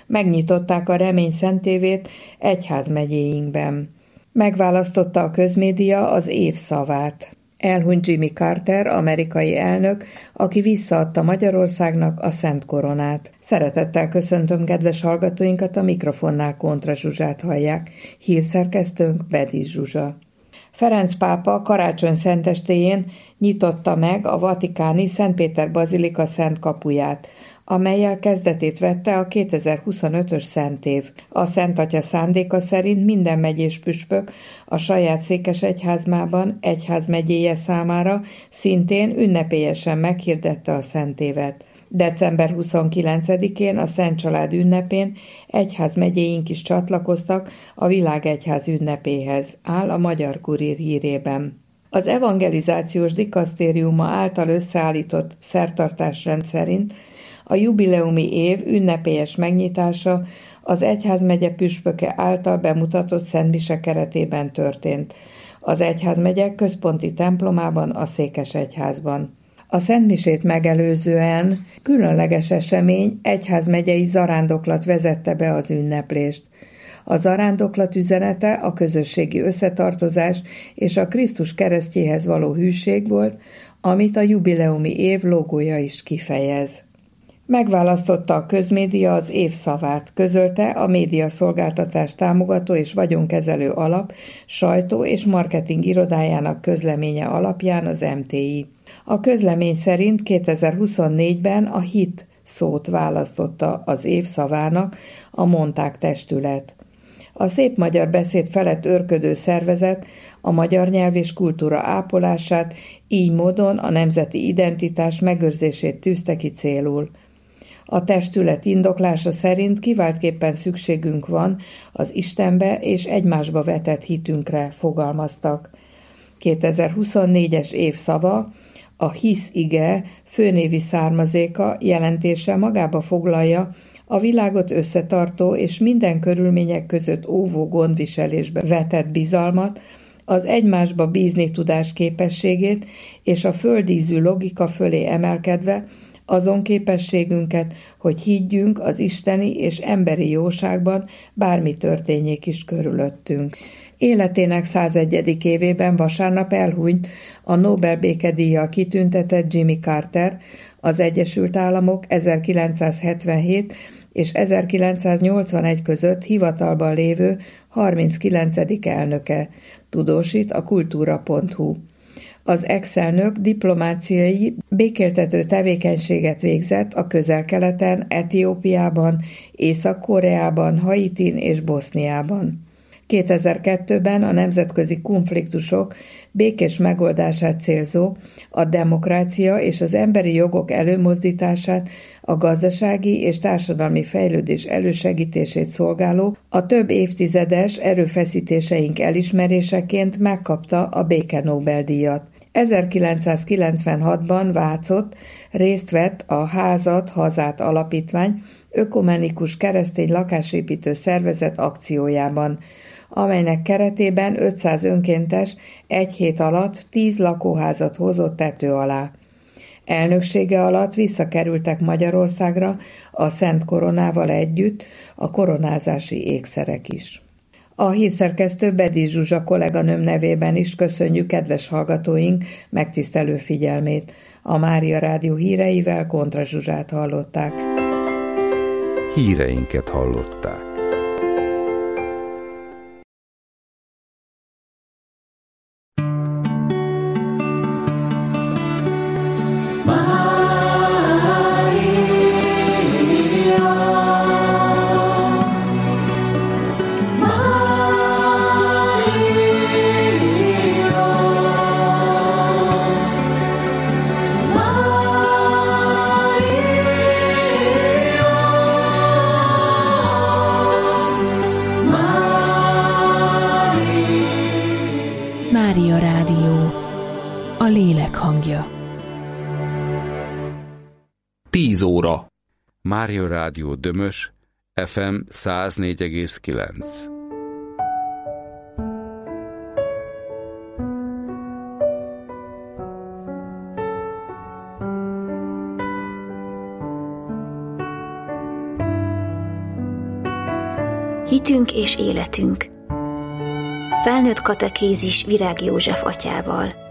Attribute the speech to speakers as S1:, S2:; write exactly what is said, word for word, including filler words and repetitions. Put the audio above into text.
S1: Megnyitották a Remény Szentévét egyházmegyéinkben. Megválasztotta a közmédia az év szavát. Elhunyt Jimmy Carter, amerikai elnök, aki visszaadta Magyarországnak a Szent Koronát. Szeretettel köszöntöm kedves hallgatóinkat, a mikrofonnál Kontra Zsuzsát hallják. Hírszerkesztőnk Bedis Zsuzsa. Ferenc pápa karácsony szentestéjén nyitotta meg a vatikáni Szent Péter bazilika szent kapuját, amellyel kezdetét vette a kétezer-huszonötös szentév. A Szent Atya szándéka szerint minden megyés püspök a saját székesegyházmában egyházmegyéje számára szintén ünnepélyesen meghirdette a szentévet. december huszonkilencedikén a Szent Család ünnepén egyházmegyéink is csatlakoztak a világegyház ünnepéhez, áll a Magyar Kurír hírében. Az evangelizációs dikasztériuma által összeállított szertartásrend szerint a jubileumi év ünnepélyes megnyitása az egyházmegye püspöke által bemutatott szentmise keretében történt, az egyházmegyek központi templomában, a székesegyházban. A szentmisét megelőzően különleges esemény, egyházmegyei zarándoklat vezette be az ünneplést. A zarándoklat üzenete a közösségi összetartozás és a Krisztus keresztjéhez való hűség volt, amit a jubileumi év logója is kifejez. Megválasztotta a közmédia az év szavát, közölte a médiaszolgáltatás támogató és vagyonkezelő alap sajtó és marketing irodájának közleménye alapján az em té i. A közlemény szerint kétezer-huszonnégyben a hit szót választotta az év szavának a Monták testület. A szép magyar beszéd felett őrködő szervezet a magyar nyelv és kultúra ápolását, így módon a nemzeti identitás megőrzését tűzte ki célul. A testület indoklása szerint kiváltképpen szükségünk van az Istenbe és egymásba vetett hitünkre, fogalmaztak. kétezer-huszonnégyes év szava, a hisz ige főnévi származéka jelentése magába foglalja a világot összetartó és minden körülmények között óvó gondviselésbe vetett bizalmat, az egymásba bízni tudás képességét és a földízű logika fölé emelkedve azon képességünket, hogy higgyünk az isteni és emberi jóságban, bármi történjék is körülöttünk. Életének százegyedik évében vasárnap elhunyt a Nobel békedíjjal kitüntetett Jimmy Carter, az Egyesült Államok ezerkilencszázhetvenhét és ezerkilencszáznyolcvanegy között hivatalban lévő harminckilencedik elnöke, tudósít a kultúra pont hu. Az ex-elnök diplomáciai békéltető tevékenységet végzett a Közel-Keleten, Etiópiában, Észak-Koreában, Haitin és Boszniában. kétezer-kettőben a nemzetközi konfliktusok békés megoldását célzó, a demokrácia és az emberi jogok előmozdítását, a gazdasági és társadalmi fejlődés elősegítését szolgáló, a több évtizedes erőfeszítéseink elismeréseként megkapta a béke Nobel-díjat. ezerkilencszázkilencvenhatban Vácott részt vett a Házat, Hazát alapítvány ökumenikus keresztény lakásépítő szervezet akciójában, amelynek keretében ötszáz önkéntes egy hét alatt tíz lakóházat hozott tető alá. Elnöksége alatt visszakerültek Magyarországra a Szent Koronával együtt a koronázási ékszerek is. A hírszerkesztő Bedis Zsuzsa kolléganőm nevében is köszönjük kedves hallgatóink megtisztelő figyelmét. A Mária Rádió híreivel Kontra Zsuzsát hallották.
S2: Híreinket hallották.
S3: Mária Rádió, a lélek hangja.
S2: tíz óra. Mária Rádió Dömös, ef em száz négy egész kilenc.
S4: Hitünk és életünk. Felnőtt katekézis Virág József atyával.